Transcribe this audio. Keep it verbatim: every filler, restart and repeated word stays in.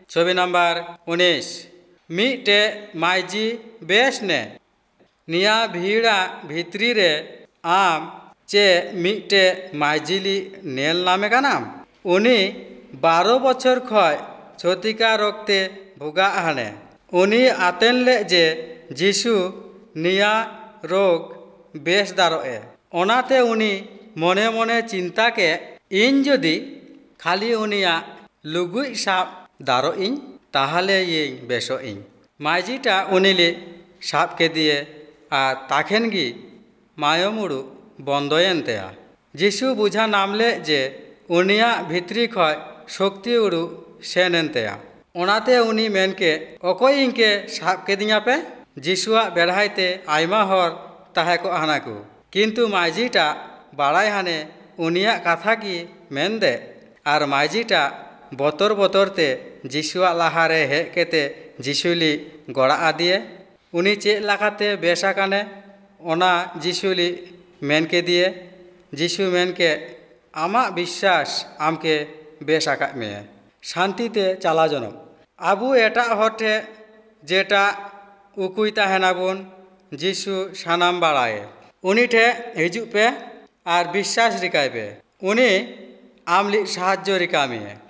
छवि number उन्नीस मीटे माइजी base ने निया भीड़ा भीतरी रे आम चे मीटे माइजिली नेल नामे का नाम उनी बारो बछर खय छतिका रक्ते भुगा हाने उनी आतेन ले जे जीशु निया रोग बेस दारोए ओनाते उनी मने मने चिंता के इन जदि खाली उनिया लुगुई साब दारो इन ताहले ये बेसो इन माइजीटा उनिले साब के दिए आ ताखेन गी मायोमुड़ू बंदोयन तेया जीशु बुझा नामले जे उनिया भित्री खय शक्ति उड़ू सेनेन तेया ओनाते उनी मेनके अकोय इनके साब के दिया पे जीशुआ बेढ़ाईते आयमा हर ताहे को हानाकू किन्तु माइजीटा बाड़ाय हाने उनिया कथा की मेन दे आर माइजीटा बतर बतरते जीशुआ लाहारे हे केते जीशुली गड़ा आदिए उनी चे लाकाते बेसाकाने ओना जीशुली मेन के दिए जीशु मेन के आमा विश्वास आमके बेसाका में शांतिते चला जनो आबू एटा हटे जेटा उकुई ताहेनाबुन जीशु सानाम बाड़ाए उनी ठे हिजू पे आर विश्वास रिकाय पे उनी आमली साहाज्य रिकामी